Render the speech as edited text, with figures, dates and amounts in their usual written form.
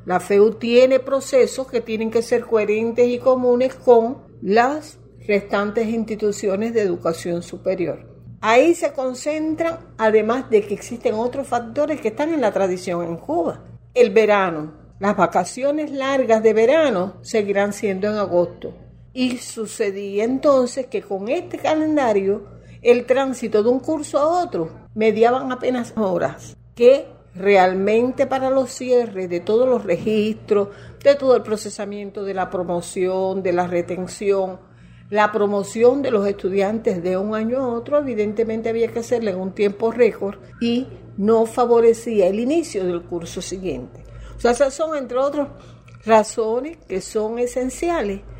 La FEU tiene procesos que tienen que ser coherentes y comunes con las restantes instituciones de educación superior. Ahí se concentran, además de que existen otros factores que están en la tradición en Cuba. El verano, las vacaciones largas de verano seguirán siendo en agosto. Y sucedía entonces que con este calendario, el tránsito de un curso a otro mediaban apenas horas, que realmente para los cierres de todos los registros, de todo el procesamiento de la promoción, de la retención, la promoción de los estudiantes de un año a otro, evidentemente había que hacerle en un tiempo récord y no favorecía el inicio del curso siguiente. O sea, esas son, entre otras razones, que son esenciales